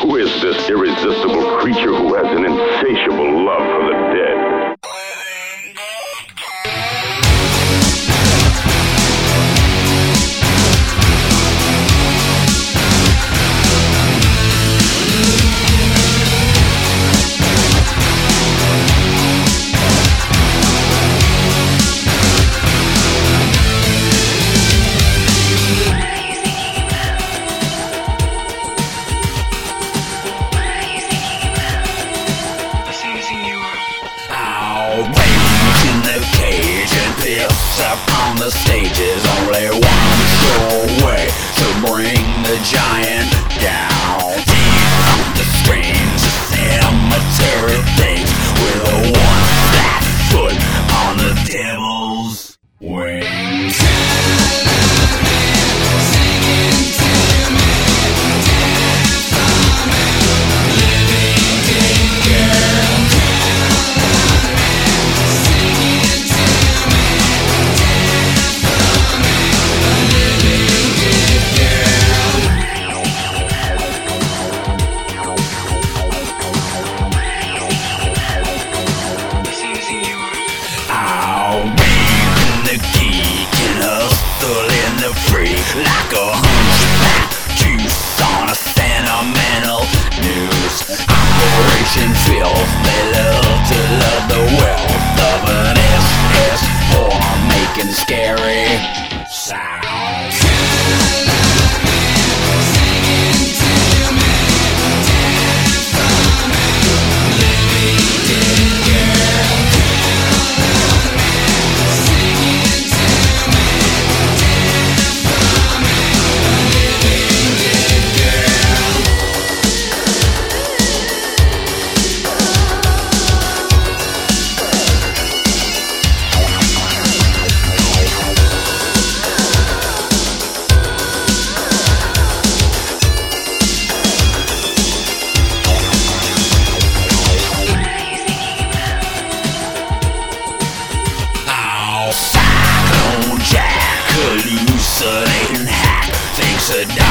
Who is this irresistible creature who has an insatiable love for the dead? In the cage and pissed up on the stages. Only one sure way to bring the giant down. Deep the strange cemetery things with a one flat foot on the devil's wings. Like a hunchback juice on a sentimental news operation filth. They love to love the wealth of an SS whore making scary sounds. Cyclone Jack, hallucinating hack, thinks a